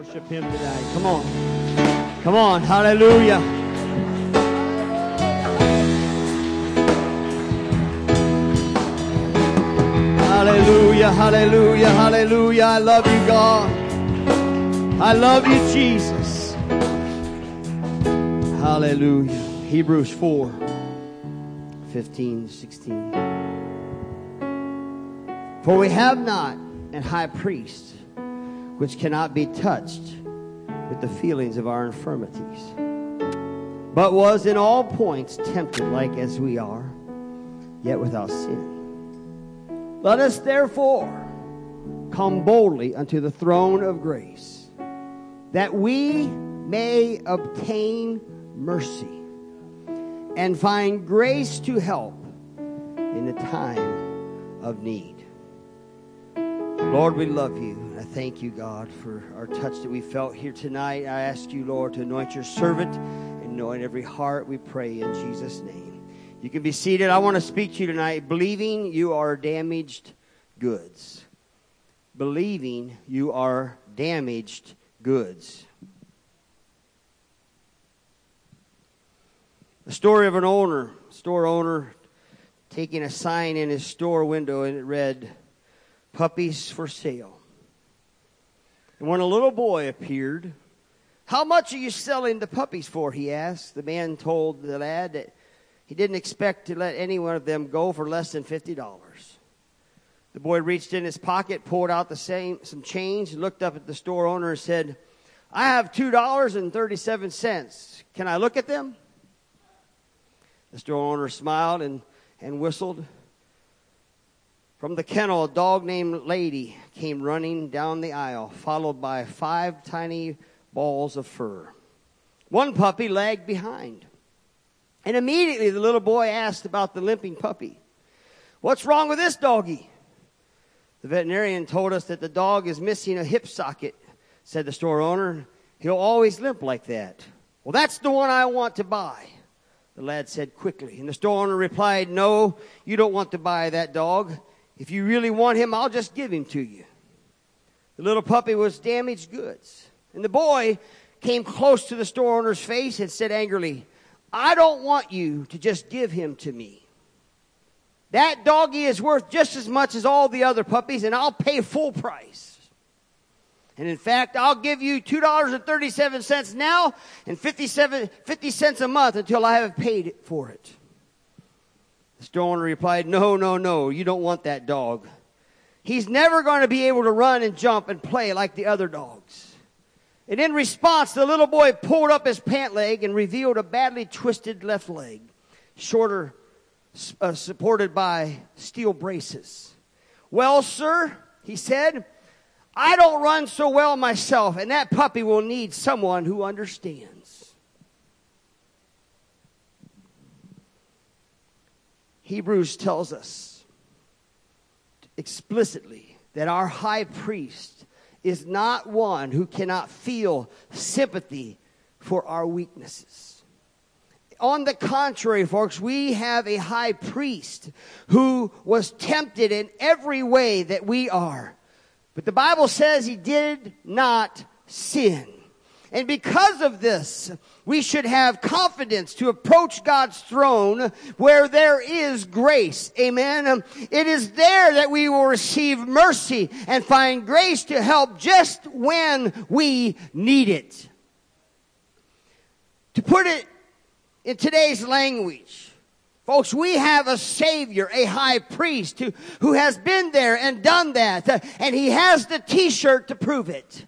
Worship Him tonight. Come on. Come on. Hallelujah. Hallelujah. Hallelujah. Hallelujah. I love you, God. I love you, Jesus. Hallelujah. Hebrews 4, 15, 16. For we have not an high priest which cannot be touched with the feelings of our infirmities, but was in all points tempted like as we are, yet without sin. Let us therefore come boldly unto the throne of grace, that we may obtain mercy and find grace to help in the time of need. Lord, we love you. I thank you, God, for our touch that we felt here tonight. I ask you, Lord, to anoint your servant and anoint every heart, we pray in Jesus' name. You can be seated. I want to speak to you tonight, believing you are damaged goods. Believing you are damaged goods. The story of an store owner taking a sign in his store window, and it read, "Puppies for sale." And when a little boy appeared, "How much are you selling the puppies for?" he asked. The man told the lad that he didn't expect to let any one of them go for less than $50. The boy reached in his pocket, pulled out some change, looked up at the store owner and said, "I have $2.37. Can I look at them?" The store owner smiled and whistled. From the kennel, a dog named Lady came running down the aisle, followed by 5 tiny balls of fur. One puppy lagged behind. And immediately the little boy asked about the limping puppy. "What's wrong with this doggy?" "The veterinarian told us that the dog is missing a hip socket," said the store owner. "He'll always limp like that." "Well, that's the one I want to buy," the lad said quickly. And the store owner replied, "No, you don't want to buy that dog. If you really want him, I'll just give him to you." The little puppy was damaged goods. And the boy came close to the store owner's face and said angrily, "I don't want you to just give him to me. That doggy is worth just as much as all the other puppies, and I'll pay full price. And in fact, I'll give you $2.37 now and 50 cents a month until I have paid for it." The store owner replied, No, you don't want that dog. He's never going to be able to run and jump and play like the other dogs." And in response, the little boy pulled up his pant leg and revealed a badly twisted left leg, supported by steel braces. "Well, sir," he said, "I don't run so well myself, and that puppy will need someone who understands." Hebrews tells us explicitly that our high priest is not one who cannot feel sympathy for our weaknesses. On the contrary, folks, we have a high priest who was tempted in every way that we are. But the Bible says he did not sin. And because of this, we should have confidence to approach God's throne where there is grace. Amen. It is there that we will receive mercy and find grace to help just when we need it. To put it in today's language, folks, we have a Savior, a high priest who has been there and done that. And he has the t-shirt to prove it.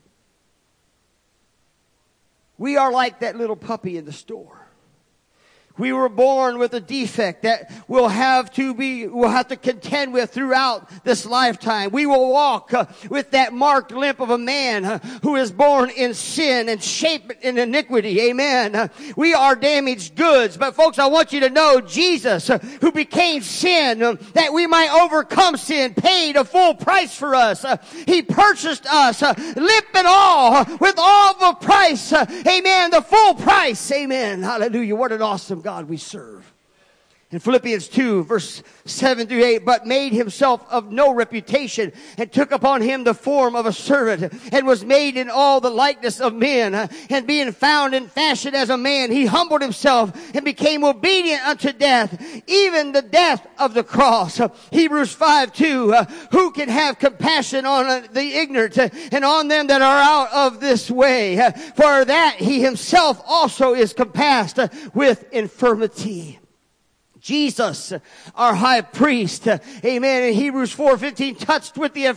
We are like that little puppy in the store. We were born with a defect that we'll have to contend with throughout this lifetime. We will walk with that marked limp of a man who is born in sin and shaped in iniquity. Amen. We are damaged goods. But folks, I want you to know Jesus, who became sin, that we might overcome sin, paid a full price for us. He purchased us, limp and all, with all the price. Amen. The full price. Amen. Hallelujah. What an awesome God we serve. In Philippians 2, verse 7 through 8, but made himself of no reputation, and took upon him the form of a servant, and was made in all the likeness of men. And being found in fashion as a man, he humbled himself, and became obedient unto death, even the death of the cross. Hebrews 5:2, who can have compassion on the ignorant, and on them that are out of this way? For that he himself also is compassed with infirmity. Jesus, our high priest, amen, in Hebrews 4:15, touched with the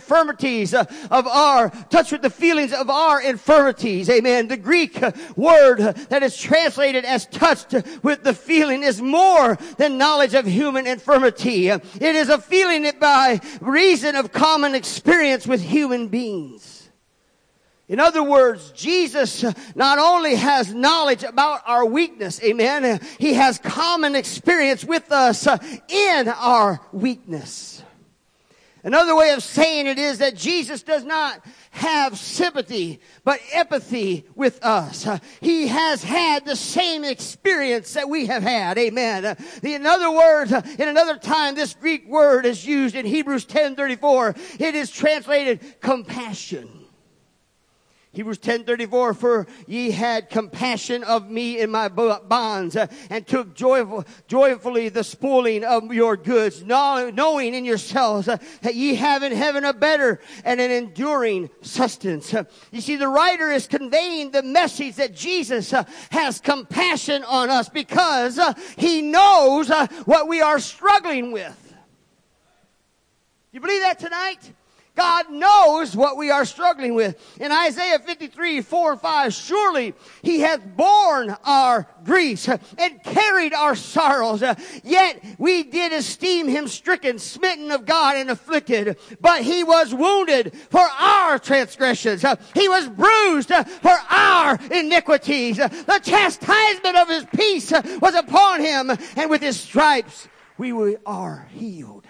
feelings of our infirmities, amen. The Greek word that is translated as touched with the feeling is more than knowledge of human infirmity. It is a feeling by reason of common experience with human beings. In other words, Jesus not only has knowledge about our weakness, amen, he has common experience with us in our weakness. Another way of saying it is that Jesus does not have sympathy, but empathy with us. He has had the same experience that we have had, amen. In other words, in another time, this Greek word is used in Hebrews 10:34. It is translated compassion. Hebrews 10:34, for ye had compassion of me in my bonds, and took joyfully the spoiling of your goods, knowing in yourselves that ye have in heaven a better and an enduring sustenance. You see, the writer is conveying the message that Jesus has compassion on us because he knows what we are struggling with. You believe that tonight? God knows what we are struggling with. In Isaiah 53:4-5, surely he hath borne our griefs and carried our sorrows. Yet we did esteem him stricken, smitten of God, and afflicted. But he was wounded for our transgressions. He was bruised for our iniquities. The chastisement of his peace was upon him, and with his stripes we are healed.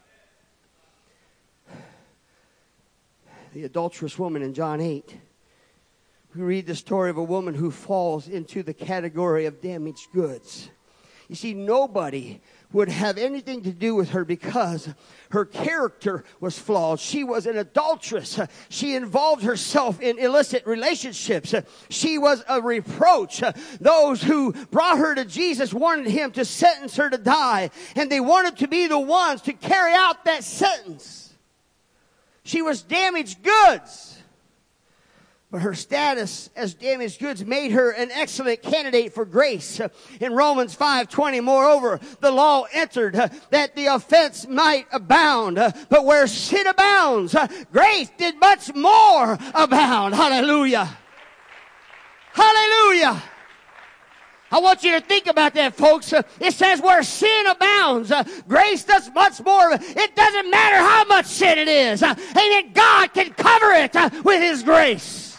The adulterous woman in John 8. We read the story of a woman who falls into the category of damaged goods. You see, nobody would have anything to do with her because her character was flawed. She was an adulteress. She involved herself in illicit relationships. She was a reproach. Those who brought her to Jesus wanted him to sentence her to die, and they wanted to be the ones to carry out that sentence. She was damaged goods. But her status as damaged goods made her an excellent candidate for grace. In Romans 5:20, moreover, the law entered that the offense might abound. But where sin abounds, grace did much more abound. Hallelujah. Hallelujah. I want you to think about that, folks. It says where sin abounds, grace does much more. It doesn't matter how much sin it is. Amen. God can cover it with his grace.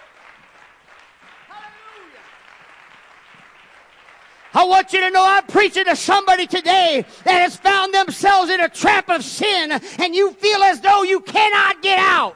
Hallelujah. I want you to know I'm preaching to somebody today that has found themselves in a trap of sin, and you feel as though you cannot get out.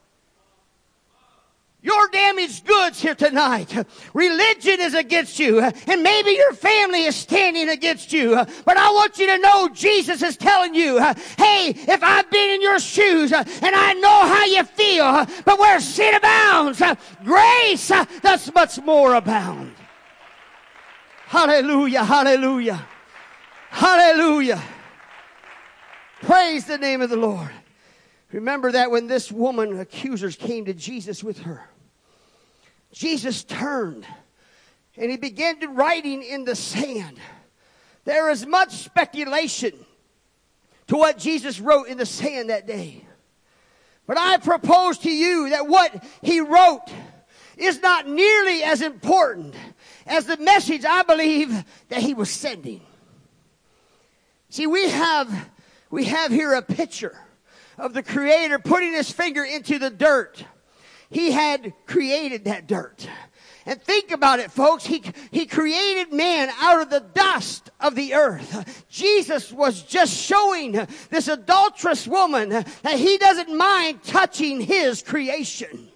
You're damaged goods here tonight. Religion is against you, and maybe your family is standing against you. But I want you to know Jesus is telling you, hey, if I've been in your shoes, and I know how you feel, but where sin abounds, grace does much more abound. Hallelujah, hallelujah, hallelujah. Praise the name of the Lord. Remember that when this woman, accusers, came to Jesus with her, Jesus turned and he began to writing in the sand. There is much speculation to what Jesus wrote in the sand that day. But I propose to you that what he wrote is not nearly as important as the message I believe that he was sending. See, we have here a picture of the Creator putting his finger into the dirt. He had created that dirt. And think about it, folks. He created man out of the dust of the earth. Jesus was just showing this adulterous woman that he doesn't mind touching his creation.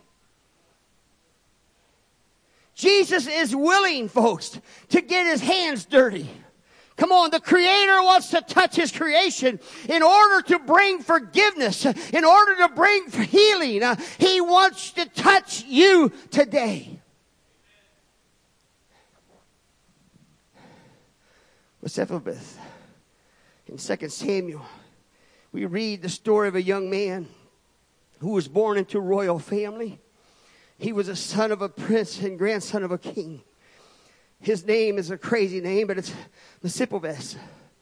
Jesus is willing, folks, to get his hands dirty. Come on, the Creator wants to touch His creation in order to bring forgiveness, in order to bring healing. He wants to touch you today. Mephibosheth, in 2 Samuel, we read the story of a young man who was born into a royal family. He was a son of a prince and grandson of a king. His name is a crazy name, but it's Mephibosheth,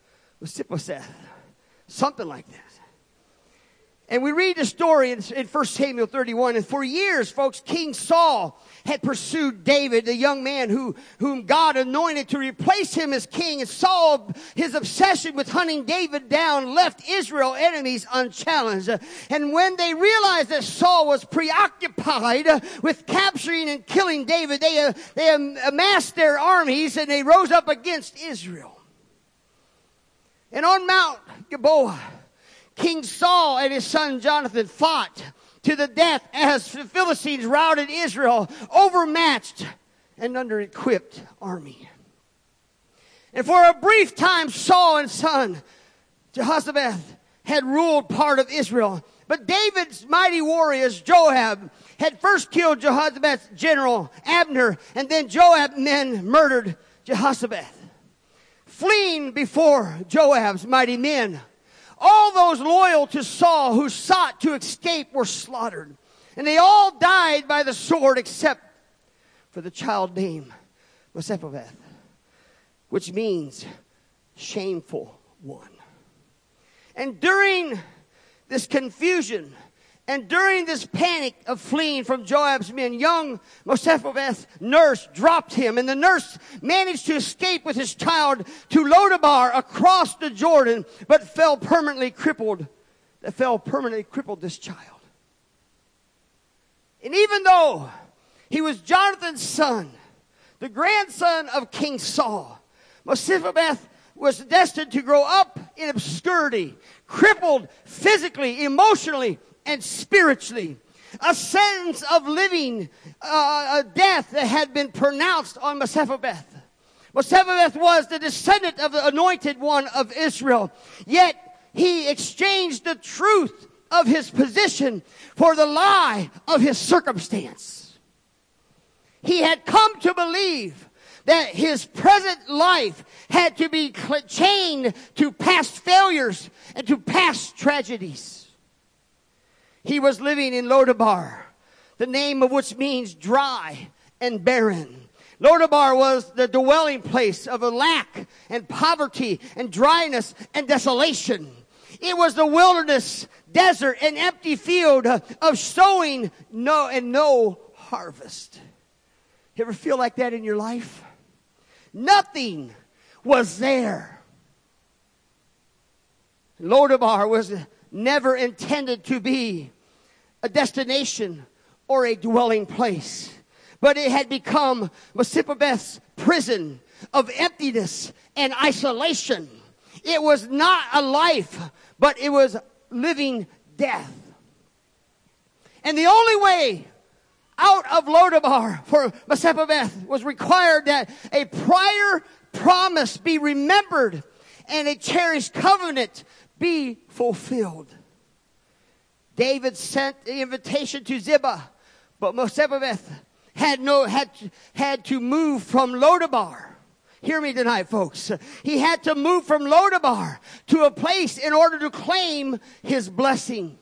something like that. And we read the story in 1 Samuel 31. And for years, folks, King Saul had pursued David, the young man whom God anointed to replace him as king. And Saul, his obsession with hunting David down, left Israel enemies unchallenged. And when they realized that Saul was preoccupied with capturing and killing David, they amassed their armies and they rose up against Israel. And on Mount Gilboa, King Saul and his son Jonathan fought to the death as the Philistines routed Israel, overmatched and under-equipped army. And for a brief time, Saul and son Jehoshaphat had ruled part of Israel. But David's mighty warriors, Joab, had first killed Jehoshaphat's general, Abner, and then Joab's men murdered Jehoshaphat. Fleeing before Joab's mighty men, all those loyal to Saul who sought to escape were slaughtered. And they all died by the sword except for the child named Mephibosheth, which means shameful one. And during this confusion and during this panic of fleeing from Joab's men, young Mephibosheth's nurse dropped him, and the nurse managed to escape with his child to Lodabar across the Jordan, but fell permanently crippled this child. And even though he was Jonathan's son, the grandson of King Saul, Mephibosheth was destined to grow up in obscurity, crippled physically, emotionally, and spiritually. A sentence of living death that had been pronounced on Mephibosheth. Mephibosheth was the descendant of the anointed one of Israel. Yet he exchanged the truth of his position for the lie of his circumstance. He had come to believe that his present life had to be chained to past failures and to past tragedies. He was living in Lodabar, the name of which means dry and barren. Lodabar was the dwelling place of a lack and poverty and dryness and desolation. It was the wilderness, desert, and empty field of sowing no harvest. You ever feel like that in your life? Nothing was there. Lodabar was never intended to be a destination or a dwelling place, but it had become Mephibosheth's prison of emptiness and isolation. It was not a life, but it was living death. And the only way out of Lodabar for Mephibosheth was required that a prior promise be remembered and a cherished covenant be fulfilled. David sent the invitation to Ziba, but Mephibosheth had to move from Lodabar. Hear me tonight, folks. He had to move from Lodabar to a place in order to claim his blessing.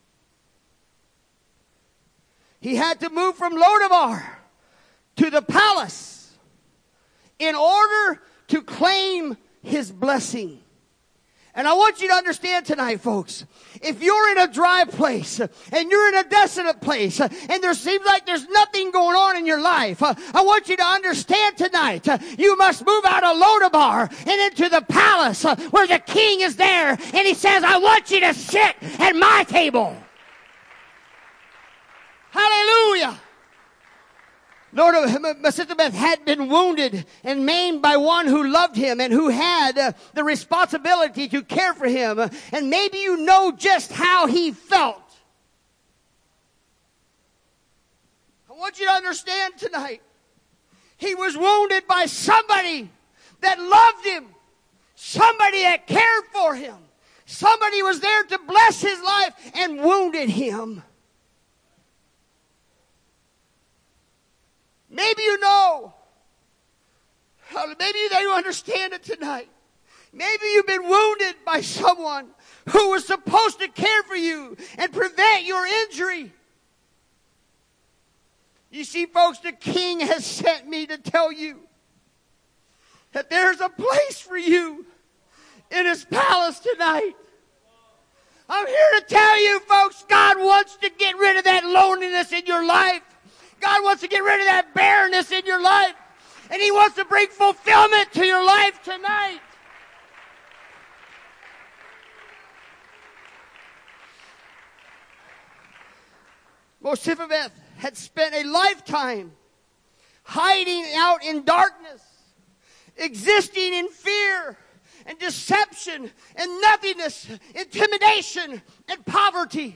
He had to move from Lodabar to the palace in order to claim his blessing. And I want you to understand tonight, folks, if you're in a dry place and you're in a desolate place and there seems like there's nothing going on in your life, I want you to understand tonight, you must move out of Lodabar and into the palace where the king is there and he says, I want you to sit at my table. Hallelujah. Lord Mephibosheth had been wounded and maimed by one who loved him and who had the responsibility to care for him. And maybe you know just how he felt. I want you to understand tonight. He was wounded by somebody that loved him somebody that cared for him. Somebody was there to bless his life and wounded him. Maybe you know. Maybe you understand it tonight. Maybe you've been wounded by someone who was supposed to care for you and prevent your injury. You see, folks, the King has sent me to tell you that there's a place for you in His palace tonight. I'm here to tell you, folks, God wants to get rid of that loneliness in your life. God wants to get rid of that barrenness in your life. And He wants to bring fulfillment to your life tonight. Mephibosheth had spent a lifetime hiding out in darkness, existing in fear and deception and nothingness, intimidation and poverty.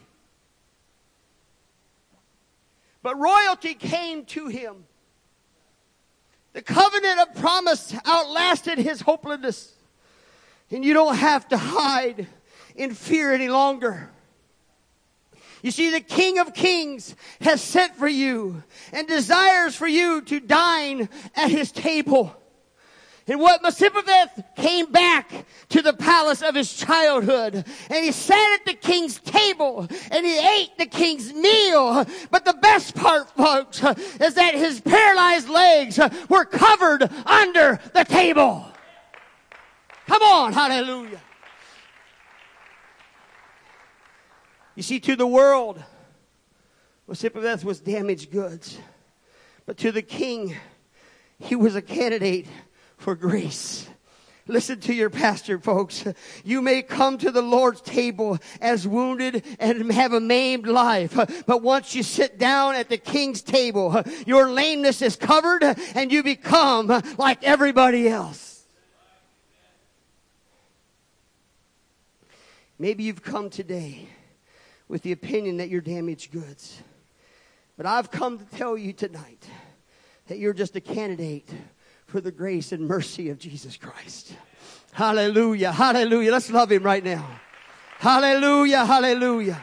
But royalty came to him. The covenant of promise outlasted his hopelessness. And you don't have to hide in fear any longer. You see, the King of Kings has sent for you and desires for you to dine at His table. And what Mephibosheth came back to the palace of his childhood, and he sat at the king's table, and he ate the king's meal. But the best part, folks, is that his paralyzed legs were covered under the table. Come on, hallelujah. You see, to the world, Mephibosheth was damaged goods. But to the king, he was a candidate for grace. Listen to your pastor, folks. You may come to the Lord's table as wounded and have a maimed life. But once you sit down at the king's table, your lameness is covered and you become like everybody else. Maybe you've come today with the opinion that you're damaged goods. But I've come to tell you tonight that you're just a candidate for the grace and mercy of Jesus Christ. Hallelujah, hallelujah. Let's love Him right now. Hallelujah, hallelujah.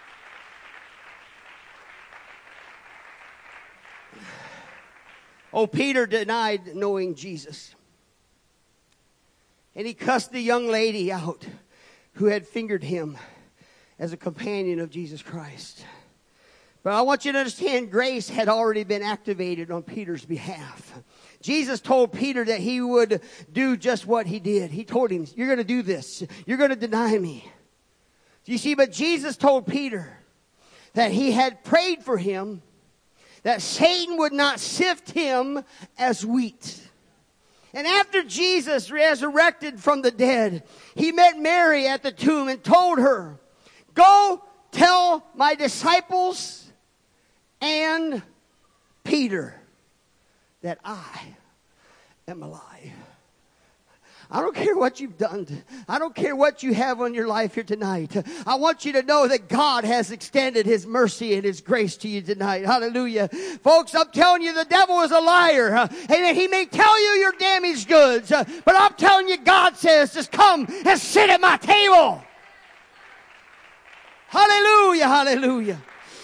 Oh, Peter denied knowing Jesus. And he cussed the young lady out who had fingered him as a companion of Jesus Christ. But I want you to understand, grace had already been activated on Peter's behalf. Jesus told Peter that He would do just what He did. He told him, you're going to do this. You're going to deny me. You see, but Jesus told Peter that He had prayed for him, that Satan would not sift him as wheat. And after Jesus resurrected from the dead, He met Mary at the tomb and told her, go tell my disciples and Peter that I am alive. I don't care what you've done. I don't care what you have on your life here tonight. I want you to know that God has extended His mercy and His grace to you tonight. Hallelujah. Folks, I'm telling you, the devil is a liar. Amen. He may tell you you're damaged goods. But I'm telling you, God says, just come and sit at my table. Hallelujah, hallelujah.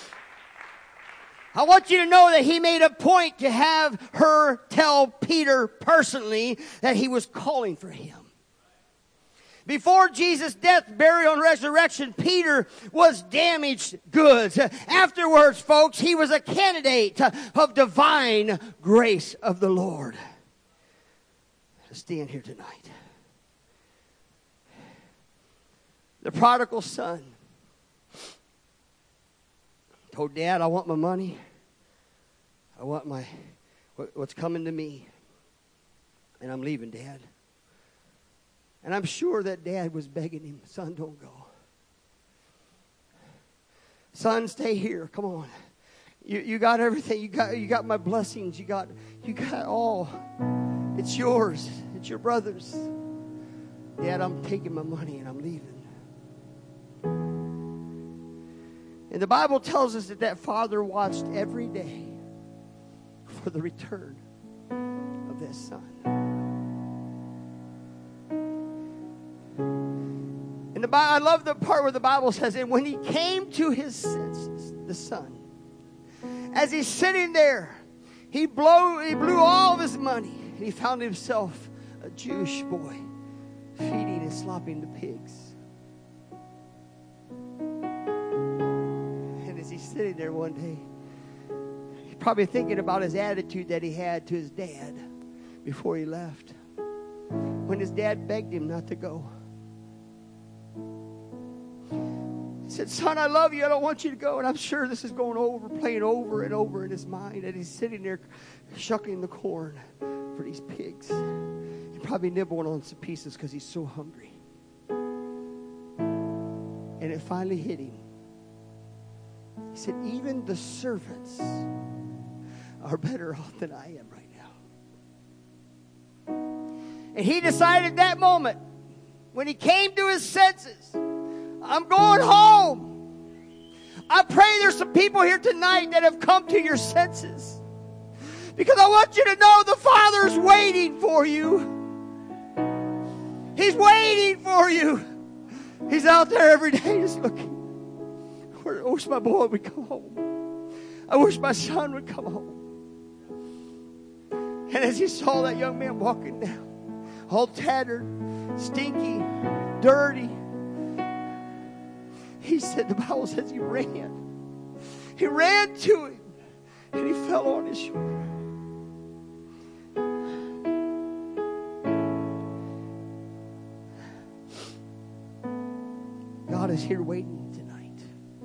I want you to know that He made a point to have her tell Peter personally that He was calling for him. Before Jesus' death, burial, and resurrection, Peter was damaged goods. Afterwards, folks, he was a candidate of divine grace of the Lord. Let's stand here tonight. The prodigal son told Dad, I want my money. I want what's coming to me. And I'm leaving, Dad. And I'm sure that Dad was begging him, son, don't go. Son, stay here. Come on. You got everything. You got my blessings. You got all. It's yours. It's your brother's. Dad, I'm taking my money and I'm leaving. And the Bible tells us that father watched every day for the return of that son. And I love the part where the Bible says, and when he came to his senses, the son, as he's sitting there, he blew all of his money, and he found himself a Jewish boy feeding and slopping the pigs. And as he's sitting there one day, he's probably thinking about his attitude that he had to his dad before he left, when his dad begged him not to go. He said, son, I love you. I don't want you to go. And I'm sure this is playing over and over in his mind. And he's sitting there shucking the corn for these pigs. He probably nibbling on some pieces because he's so hungry. And it finally hit him. He said, even the servants are better off than I am right now. And he decided that moment, when he came to his senses, I'm going home. I pray there's some people here tonight that have come to your senses, because I want you to know the Father's waiting for you. He's waiting for you. He's out there every day just looking. I wish my boy would come home. I wish my son would come home. And as he saw that young man walking down, all tattered, stinky, dirty, he said, the Bible says he ran. He ran to him, and he fell on his shoulder. God is here waiting tonight.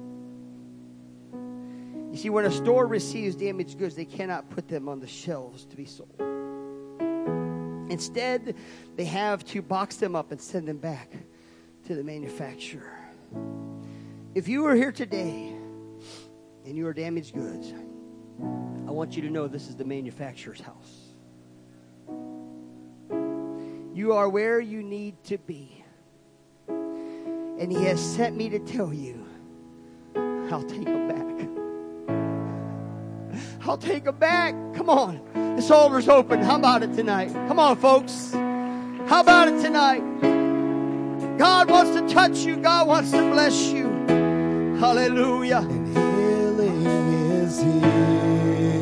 You see, when a store receives damaged goods, they cannot put them on the shelves to be sold. Instead, they have to box them up and send them back to the manufacturer. If you are here today and you are damaged goods, I want you to know this is the manufacturer's house. You are where you need to be. And he has sent me to tell you, I'll take them back. I'll take them back. Come on. This altar's open. How about it tonight? Come on, folks. How about it tonight? God wants to touch you. God wants to bless you. Hallelujah. And healing is here.